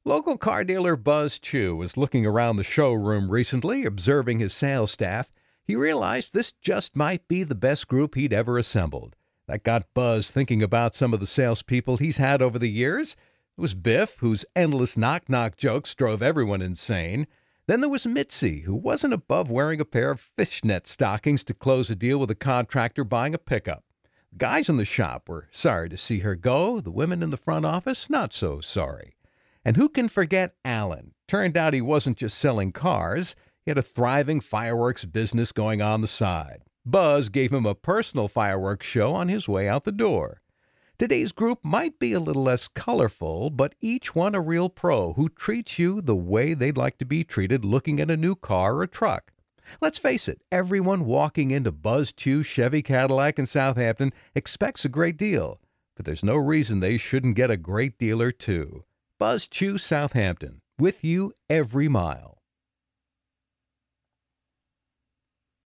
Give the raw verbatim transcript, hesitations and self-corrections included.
Local car dealer Buzz Chu was looking around the showroom recently, observing his sales staff. He realized this just might be the best group he'd ever assembled. That got Buzz thinking about some of the salespeople he's had over the years. There was Biff, whose endless knock-knock jokes drove everyone insane. Then there was Mitzi, who wasn't above wearing a pair of fishnet stockings to close a deal with a contractor buying a pickup. The guys in the shop were sorry to see her go. The women in the front office, not so sorry. And who can forget Alan? Turned out he wasn't just selling cars. He had a thriving fireworks business going on the side. Buzz gave him a personal fireworks show on his way out the door. Today's group might be a little less colorful, but each one a real pro who treats you the way they'd like to be treated looking at a new car or truck. Let's face it, everyone walking into Buzz Chu Chevy Cadillac in Southampton expects a great deal, but there's no reason they shouldn't get a great dealer too. Buzz Chu Southampton, with you every mile.